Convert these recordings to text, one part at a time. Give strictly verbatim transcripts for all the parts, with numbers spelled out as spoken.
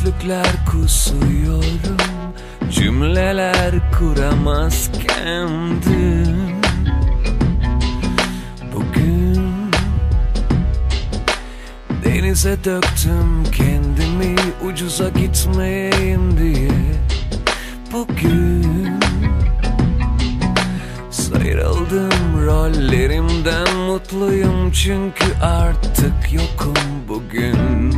gözlükler kusuyorum, cümleler kuramazkendim. Bugün denize döktüm kendimi, ucuza gitmeyeyim diye. Bugün sıyrıldım rollerimden, mutluyum çünkü artık yokum bugün.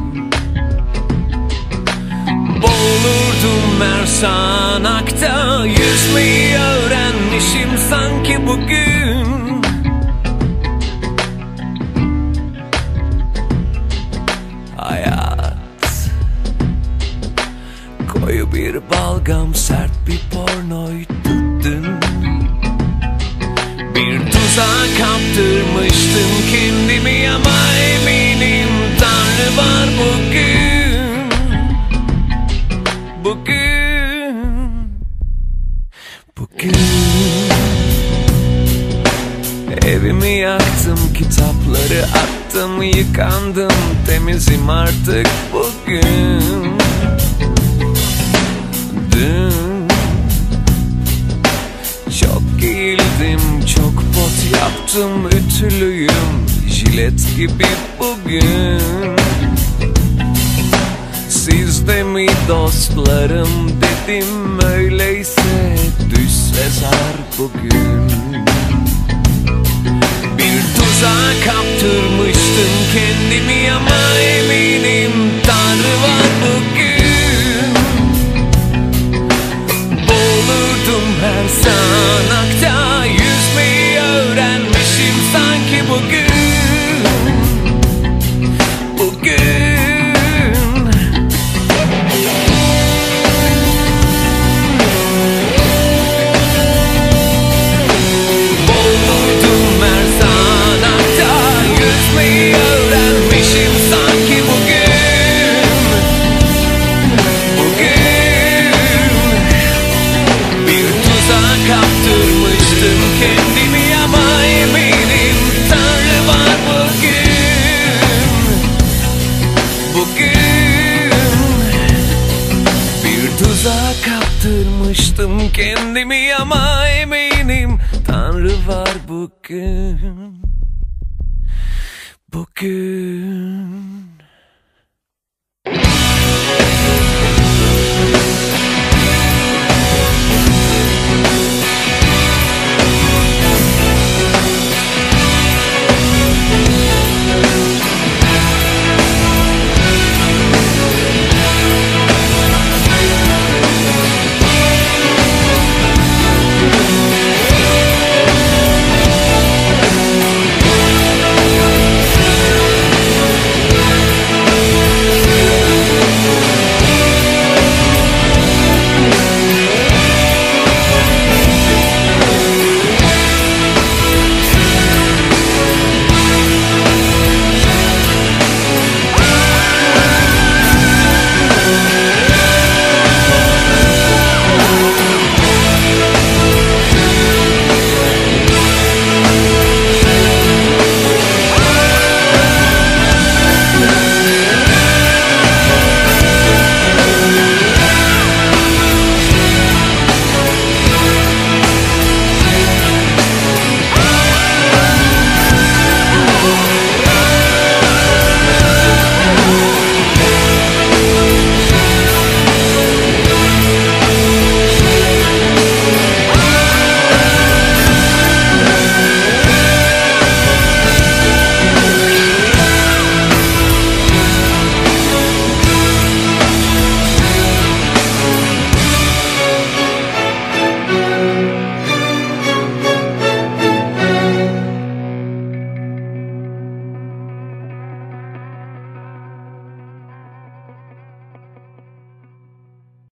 Boğulurdum Mersanak'ta, yüzmeyi öğrenmişim sanki bugün. Hayat koyu bir balgam, sert bir pornoydu dün. Bir tuzağa kaptırmıştım kendimi ama eminim Tanrı var bugün. Bugün, bugün evimi yaktım, kitapları attım, yıkandım, temizim artık bugün. Dün çok giyildim, çok pot yaptım, ütülüyüm, jilet gibi bugün. Siz de mi dostlarım dedim, öyleyse düş Sezar bugün. Bir tuzağa kaptırmıştım kendimi ama eminim Tanrı var bugün. Boğulurdum her sanakta, yüzmeyi öğrenmişim sanki bugün. Bugün kaptırmıştım kendimi ama eminim Tanrı var bugün. Bugün bir tuzağa kaptırmıştım kendimi ama eminim Tanrı var bugün. Bugün